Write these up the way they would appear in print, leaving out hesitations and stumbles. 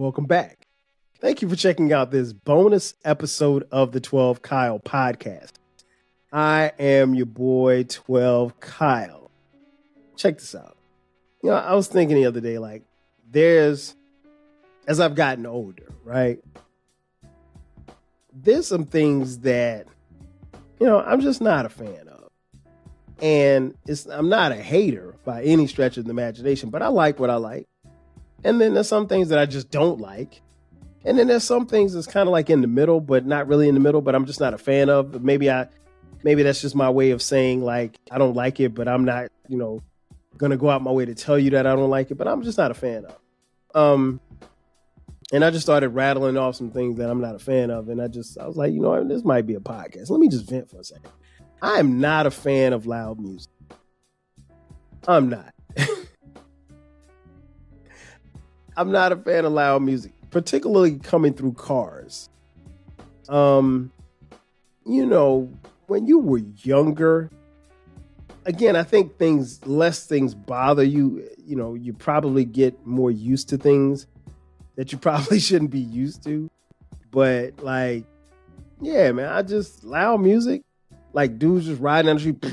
Welcome back. Thank you for checking out this bonus episode of the 12 Kyle podcast. I am your boy, 12 Kyle. Check this out. I was thinking the other day, like, as I've gotten older, right? There's some things that, I'm just not a fan of. And I'm not a hater by any stretch of the imagination, but I like what I like. And then there's some things that I just don't like. And then there's some things that's kind of like in the middle, but not really in the middle, but I'm just not a fan of. Maybe that's just my way of saying, like, I don't like it, but I'm not, going to go out my way to tell you that I don't like it, but I'm just not a fan of. And I just started rattling off some things that I'm not a fan of. And I was like, this might be a podcast. Let me just vent for a second. I am not a fan of loud music. I'm not. I'm not a fan of loud music, particularly coming through cars. When you were younger, again, I think less things bother you. You probably get more used to things that you probably shouldn't be used to. But like, yeah, man, loud music, like dudes just riding down the street.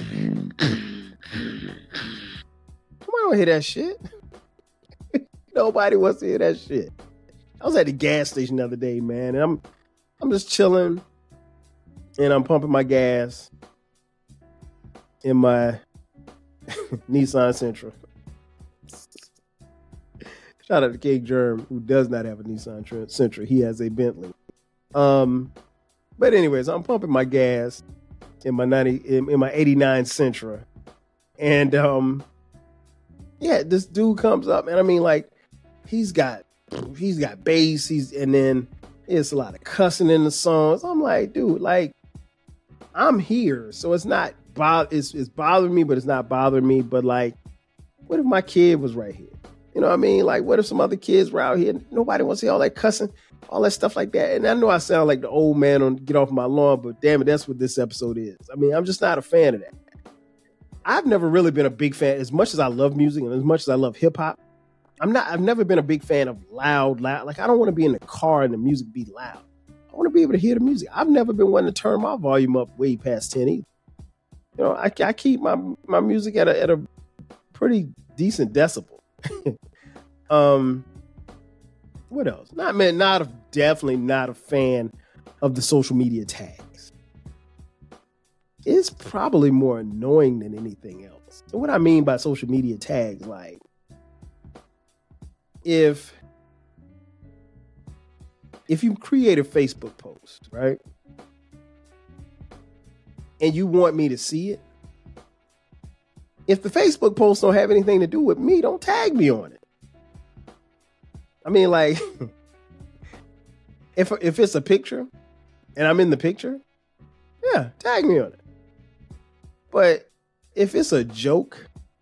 Come on, hear that shit. Nobody wants to hear that shit. I was at the gas station the other day, man, and I'm just chilling, and I'm pumping my gas in my Nissan Sentra. Shout out to King Germ, who does not have a Nissan Sentra. He has a Bentley. But anyways, I'm pumping my gas in my 89 Sentra, and this dude comes up, and I mean, like, he's got bass, and then it's a lot of cussing in the songs. I'm like, dude, like, I'm here, so it's not it's bothering me, but it's not bothering me. But like, what if my kid was right here? You know what I mean? Like, what if some other kids were out here? Nobody wants to hear all that cussing, all that stuff like that. And I know I sound like the old man on Get Off My Lawn, but damn it, that's what this episode is. I mean, I'm just not a fan of that. I've never really been a big fan, as much as I love music and as much as I love hip hop. I've never been a big fan of loud. Like, I don't want to be in the car and the music be loud. I want to be able to hear the music. I've never been one to turn my volume up way past 10 either. I keep my music at a pretty decent decibel. What else? Definitely not a fan of the social media tags. It's probably more annoying than anything else. So what I mean by social media tags, like, if you create a Facebook post, right, and you want me to see it, if the Facebook post don't have anything to do with me, don't tag me on it. I mean, like, if it's a picture and I'm in the picture, yeah, tag me on it. But if it's a joke,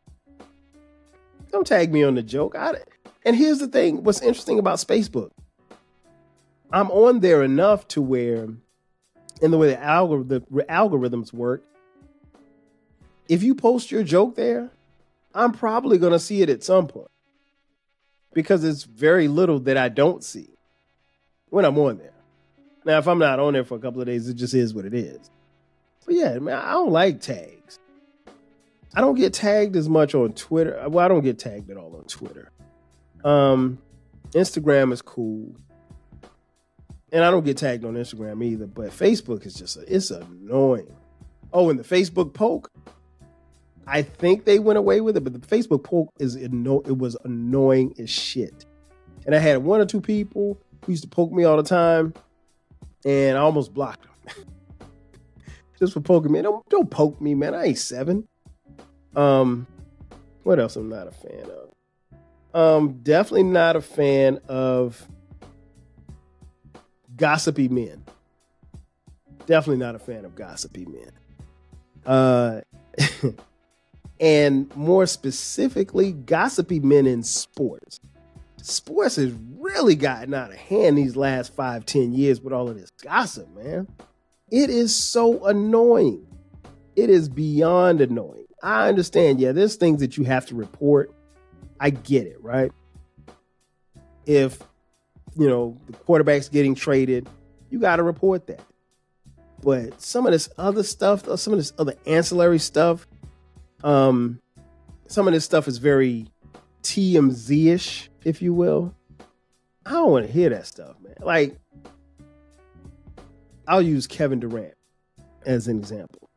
don't tag me on the joke. And here's the thing, what's interesting about Facebook, I'm on there enough to where, in the way the algorithms work, if you post your joke there, I'm probably going to see it at some point, because it's very little that I don't see when I'm on there. Now, if I'm not on there for a couple of days, it just is what it is. But yeah, man, I don't like tags. I don't get tagged as much on Twitter. Well, I don't get tagged at all on Twitter. Instagram is cool. And I don't get tagged on Instagram either. But Facebook is it's annoying. Oh, and the Facebook poke, I think they went away with it, but the Facebook poke it was annoying as shit. And I had one or two people who used to poke me all the time, and I almost blocked them. Just for poking me. Don't poke me, man. I ain't 7. What else I'm not a fan of? Definitely not a fan of gossipy men. Definitely not a fan of gossipy men. And more specifically, gossipy men in sports. Sports has really gotten out of hand these last 5-10 years with all of this gossip, man. It is so annoying. It is beyond annoying. I understand, yeah, there's things that you have to report. I get it, right? If the quarterback's getting traded, you got to report that. But some of this other stuff, some of this other ancillary stuff, some of this stuff is very TMZ-ish, if you will. I don't want to hear that stuff, man. Like, I'll use Kevin Durant as an example.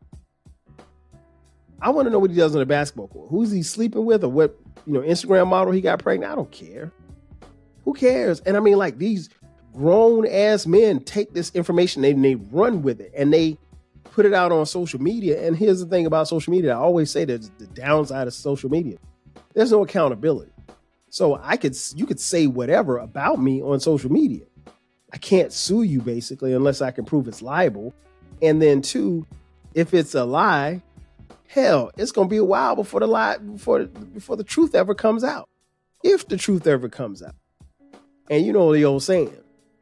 I want to know what he does on the basketball court. Who's he sleeping with, or what, Instagram model he got pregnant? I don't care. Who cares? And I mean, like, these grown ass men take this information and they run with it and they put it out on social media. And here's the thing about social media. I always say that the downside of social media. There's no accountability. So you could say whatever about me on social media. I can't sue you basically unless I can prove it's liable. And then two, if it's a lie, hell, it's going to be a while before the truth ever comes out. If the truth ever comes out. And you know the old saying,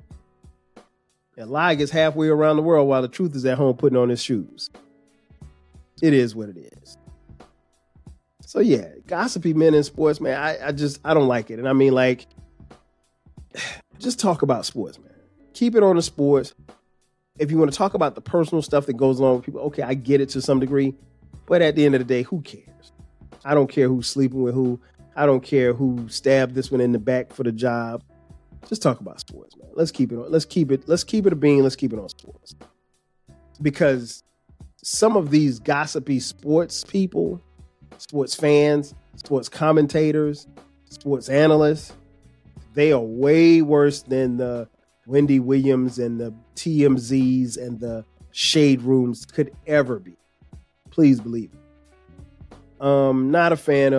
a lie gets halfway around the world while the truth is at home putting on his shoes. It is what it is. So yeah, gossipy men in sports, man, I don't like it. And I mean, like, just talk about sports, man. Keep it on the sports. If you want to talk about the personal stuff that goes along with people, okay, I get it to some degree. But at the end of the day, who cares? I don't care who's sleeping with who. I don't care who stabbed this one in the back for the job. Just talk about sports, man. Let's keep it a bean. Let's keep it on sports. Because some of these gossipy sports people, sports fans, sports commentators, sports analysts, they are way worse than the Wendy Williams and the TMZs and the shade rooms could ever be. Please believe it. Not a fan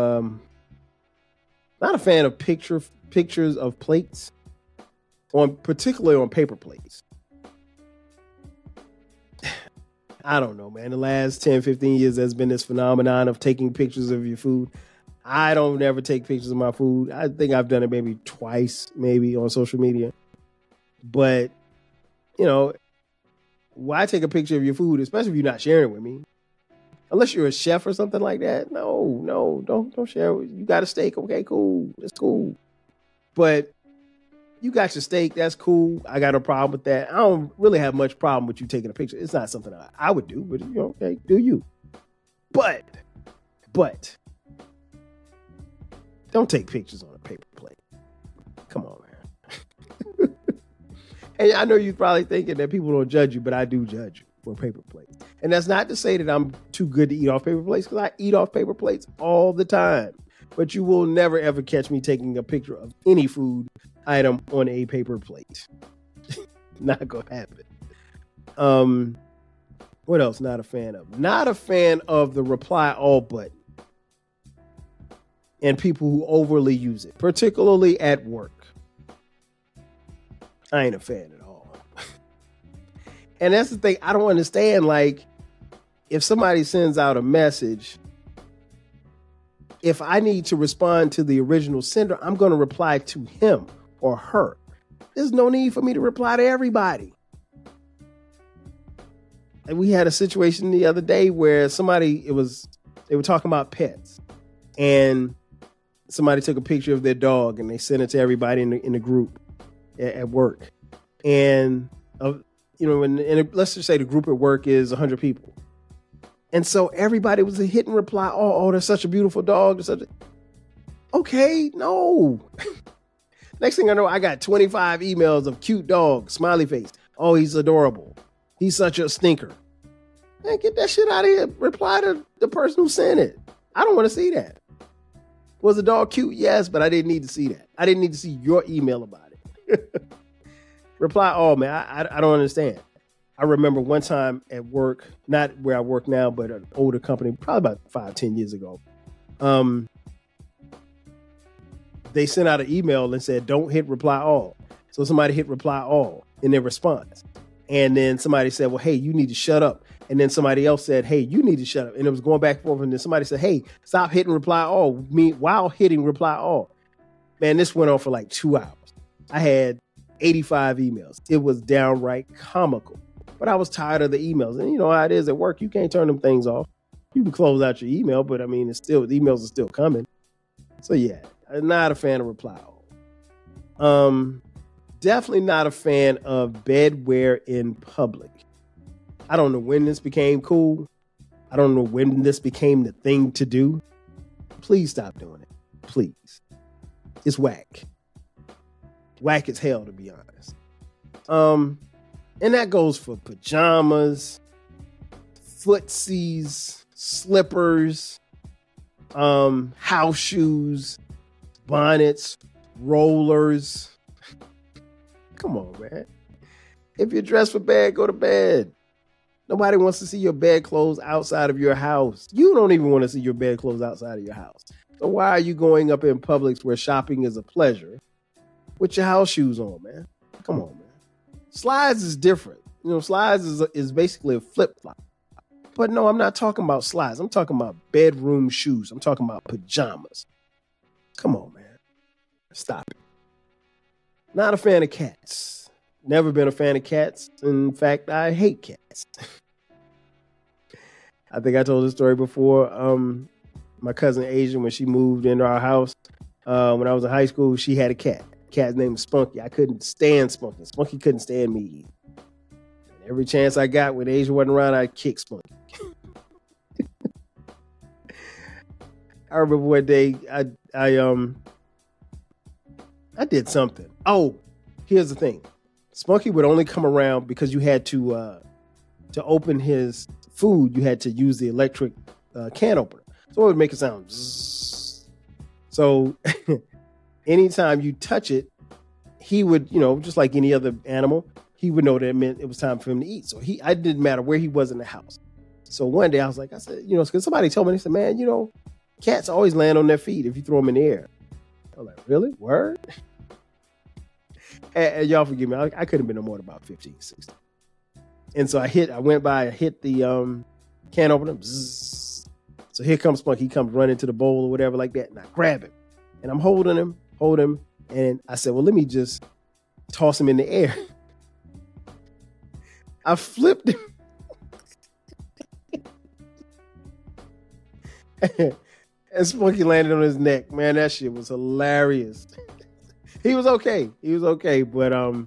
of pictures of plates, particularly on paper plates. I don't know, man. The last 10, 15 years, there's been this phenomenon of taking pictures of your food. I don't ever take pictures of my food. I think I've done it maybe twice, maybe on social media. But, why take a picture of your food, especially if you're not sharing it with me? Unless you're a chef or something like that. No, don't share it. You got a steak. Okay, cool. That's cool. But you got your steak. That's cool. I got a problem with that. I don't really have much problem with you taking a picture. It's not something I would do, but okay, do you. But don't take pictures on a paper plate. Come on, man. And I know you're probably thinking that people don't judge you, but I do judge you for paper plates. And that's not to say that I'm too good to eat off paper plates, because I eat off paper plates all the time. But you will never, ever catch me taking a picture of any food item on a paper plate. Not going to happen. What else not a fan of? Not a fan of the reply all button. And people who overly use it, particularly at work. I ain't a fan at all. And that's the thing. I don't understand. Like, if somebody sends out a message, if I need to respond to the original sender, I'm going to reply to him or her. There's no need for me to reply to everybody. And we had a situation the other day where they were talking about pets, and somebody took a picture of their dog and they sent it to everybody in the group at work. And, let's just say the group at work is 100 people. And so everybody was a hit and reply. Oh, that's such a beautiful dog. Okay, no. Next thing I know, I got 25 emails of cute dog, smiley face. Oh, he's adorable. He's such a stinker. Man, get that shit out of here. Reply to the person who sent it. I don't want to see that. Was the dog cute? Yes, but I didn't need to see that. I didn't need to see your email about it. Reply all, man. I don't understand. I remember one time at work, not where I work now, but an older company, probably about 5-10 years ago. They sent out an email and said, don't hit reply all. So somebody hit reply all in their response. And then somebody said, well, hey, you need to shut up. And then somebody else said, hey, you need to shut up. And it was going back and forth. And then somebody said, hey, stop hitting reply all, while hitting reply all. Man, this went on for like 2 hours. I had 85 emails. It was downright comical. But I was tired of the emails. And you know how it is at work. You can't turn them things off. You can close out your email, but I mean, the emails are still coming. So yeah, I'm not a fan of reply all. definitely not a fan of bedwear in public. I don't know when this became cool. I don't know when this became the thing to do. Please stop doing it. Please. It's whack. Whack as hell, to be honest. And that goes for pajamas, footsies, slippers, house shoes, bonnets, rollers. Come on, man. If you're dressed for bed, go to bed. Nobody wants to see your bedclothes outside of your house. You don't even want to see your bedclothes outside of your house. So why are you going up in Publix where shopping is a pleasure with your house shoes on, man? Come on, man. Slides is different. Slides is basically a flip-flop. But no, I'm not talking about slides. I'm talking about bedroom shoes. I'm talking about pajamas. Come on, man. Stop it. Not a fan of cats. Never been a fan of cats. In fact, I hate cats. I think I told this story before. My cousin Asia, when she moved into our house, when I was in high school, she had a cat. Cat's name was Spunky. I couldn't stand Spunky. Spunky couldn't stand me. And every chance I got when Asia wasn't around, I'd kick Spunky. I remember one day I did something. Oh, here's the thing. Spunky would only come around because you had to open his food, you had to use the electric can opener. So it would make a sound. Zzz. So anytime you touch it, he would, just like any other animal, he would know that it meant it was time for him to eat. So I didn't matter where he was in the house. So one day I said, because somebody told me, they said, man, cats always land on their feet if you throw them in the air. I was like, really? Word? And y'all forgive me. I couldn't have been no more than about 15, 16. And so I hit the can opener. Bzzz. So here comes Spunky. He comes running to the bowl or whatever like that. And I grab him. And I'm holding him. And I said, well, let me just toss him in the air. I flipped him. And Spunky landed on his neck. Man, that shit was hilarious. He was okay. But,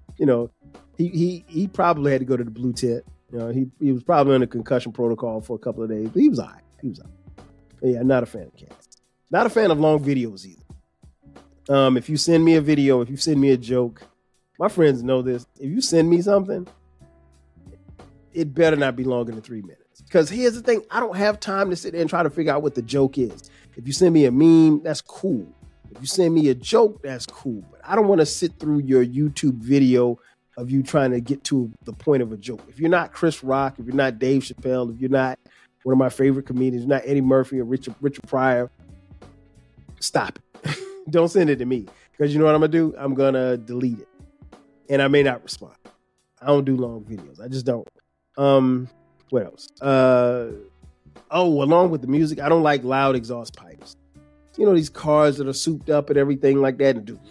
he probably had to go to the blue tent. He was probably in a concussion protocol for a couple of days, but he was all right. But yeah, not a fan of cats. Not a fan of long videos either. If you send me a video, if you send me a joke, my friends know this. If you send me something, it better not be longer than 3 minutes. Because here's the thing. I don't have time to sit there and try to figure out what the joke is. If you send me a meme, that's cool. If you send me a joke, that's cool. But I don't want to sit through your YouTube video of you trying to get to the point of a joke. If you're not Chris Rock, if you're not Dave Chappelle, if you're not one of my favorite comedians, not Eddie Murphy or Richard Pryor, stop it. Don't send it to me. Because you know what I'm going to do? I'm going to delete it. And I may not respond. I don't do long videos. I just don't. What else? Along with the music, I don't like loud exhaust pipes. These cars that are souped up and everything like that and do.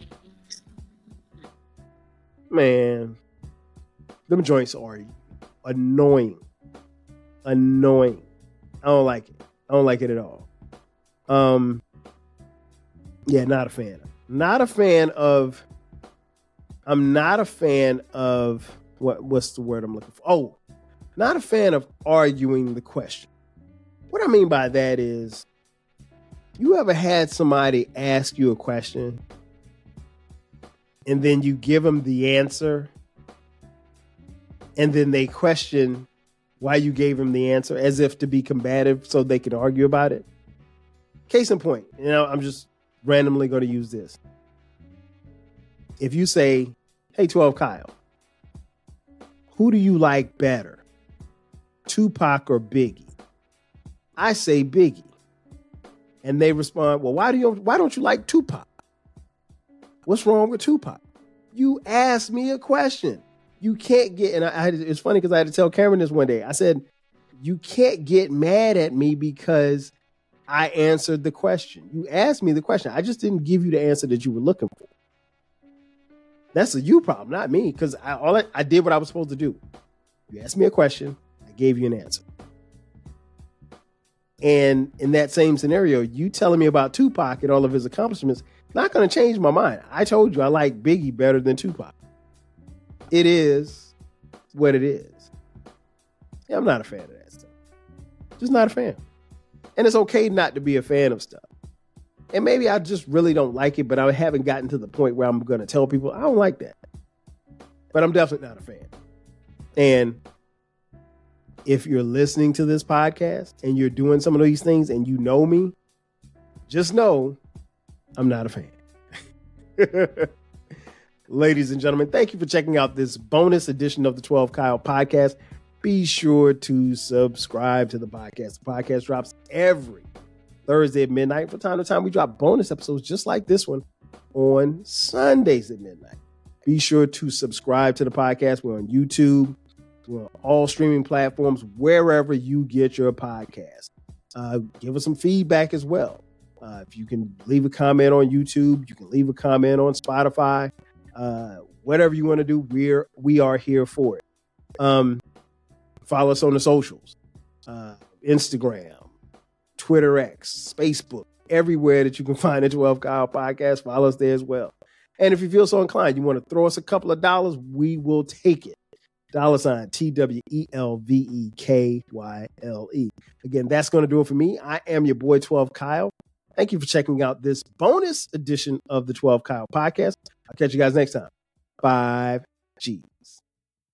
Man, them joints are annoying. I don't like it. I don't like it at all. Yeah, not a fan. I'm not a fan of what's the word I'm looking for? Oh, not a fan of arguing the question. What I mean by that is, you ever had somebody ask you a question and then you give them the answer and then they question why you gave them the answer as if to be combative so they can argue about it? Case in point, I'm just randomly going to use this. If you say, hey, 12 Kyle, who do you like better, Tupac or Biggie? I say Biggie. And they respond, well, why don't you like Tupac? What's wrong with Tupac? You asked me a question. You can't get, and it's funny because I had to tell Cameron this one day. I said, you can't get mad at me because I answered the question. You asked me the question. I just didn't give you the answer that you were looking for. That's a you problem, not me, because I did what I was supposed to do. You asked me a question. I gave you an answer. And in that same scenario, you telling me about Tupac and all of his accomplishments Not going to change my mind. I told you I like Biggie better than Tupac. It is what it is. Yeah, I'm not a fan of that stuff. Just not a fan. And it's okay not to be a fan of stuff. And maybe I just really don't like it, but I haven't gotten to the point where I'm going to tell people I don't like that. But I'm definitely not a fan. And if you're listening to this podcast and you're doing some of these things and you know me, just know I'm not a fan. Ladies and gentlemen, thank you for checking out this bonus edition of the 12 Kyle podcast. Be sure to subscribe to the podcast. The podcast drops every Thursday at midnight. From time to time, we drop bonus episodes just like this one on Sundays at midnight. Be sure to subscribe to the podcast. We're on YouTube. We're on all streaming platforms, wherever you get your podcast. Give us some feedback as well. If you can leave a comment on YouTube, you can leave a comment on Spotify. Whatever you want to do, we are here for it. Follow us on the socials, Instagram, Twitter X, Facebook, everywhere that you can find the 12 Kyle podcast. Follow us there as well. And if you feel so inclined, you want to throw us a couple of dollars, we will take it. $TWELVEKYLE. Again, that's going to do it for me. I am your boy 12 Kyle. Thank you for checking out this bonus edition of the 12 Kyle podcast. I'll catch you guys next time. 5G.